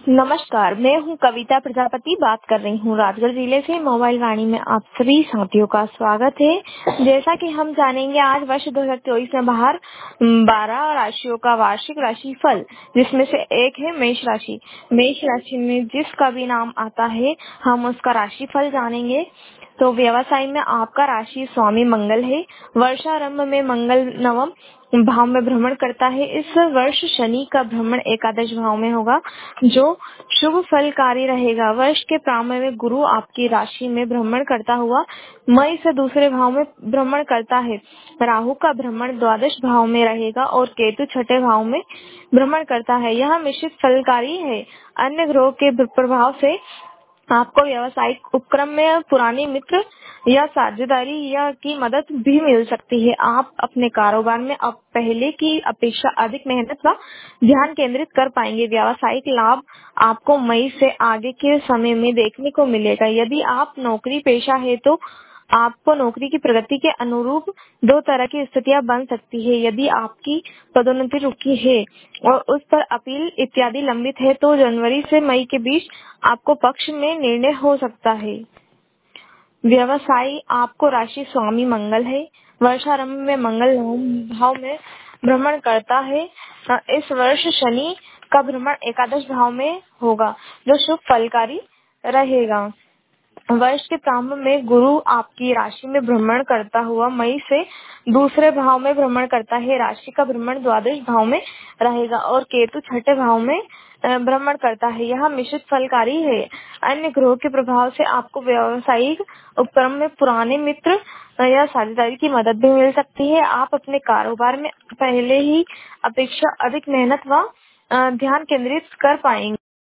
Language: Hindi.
नमस्कार, मैं हूँ कविता प्रजापति, बात कर रही हूँ राजगढ़ जिले से। मोबाइल वाणी में आप सभी साथियों का स्वागत है। जैसा कि हम जानेंगे, आज वर्ष 2024 में बाहर 12 राशियों का वार्षिक राशिफल, जिसमें से एक है मेष राशि। मेष राशि में जिसका भी नाम आता है, हम उसका राशिफल जानेंगे। तो व्यवसाय में आपका राशि स्वामी मंगल है। वर्षारंभ में मंगल नवम भाव में भ्रमण करता है। इस वर्ष शनि का भ्रमण एकादश भाव में होगा, जो शुभ फलकारी रहेगा। वर्ष के प्रारंभ में गुरु आपकी राशि में भ्रमण करता हुआ मई से दूसरे भाव में भ्रमण करता है। राहु का भ्रमण द्वादश भाव में रहेगा और केतु छठे भाव में भ्रमण करता है। यह मिश्रित फलकारी है। अन्य ग्रहों के प्रभाव से आपको व्यावसायिक उपक्रम में पुराने मित्र या साझेदारी या की मदद भी मिल सकती है। आप अपने कारोबार में अब पहले की अपेक्षा अधिक मेहनत व ध्यान केंद्रित कर पाएंगे। व्यावसायिक लाभ आपको मई से आगे के समय में देखने को मिलेगा। यदि आप नौकरी पेशा है तो आपको नौकरी की प्रगति के अनुरूप दो तरह की स्थितियां बन सकती है। यदि आपकी पदोन्नति रुकी है और उस पर अपील इत्यादि लंबित है, तो जनवरी से मई के बीच आपको पक्ष में निर्णय हो सकता है। व्यवसाय आपको राशि स्वामी मंगल है। वर्षारंभ में मंगल नवम भाव में भ्रमण करता है। इस वर्ष शनि का भ्रमण एकादश भाव में होगा, जो शुभ फलकारी रहेगा। वर्ष के प्रारंभ में गुरु आपकी राशि में भ्रमण करता हुआ मई से दूसरे भाव में भ्रमण करता है। राशि का भ्रमण द्वादश भाव में रहेगा और केतु छठे भाव में भ्रमण करता है। यह मिश्रित फलकारी है। अन्य ग्रहों के प्रभाव से आपको व्यावसायिक उपक्रम में पुराने मित्र या साझेदारी की मदद भी मिल सकती है। आप अपने कारोबार में पहले ही अपेक्षा अधिक मेहनत व ध्यान केंद्रित कर पाएंगे।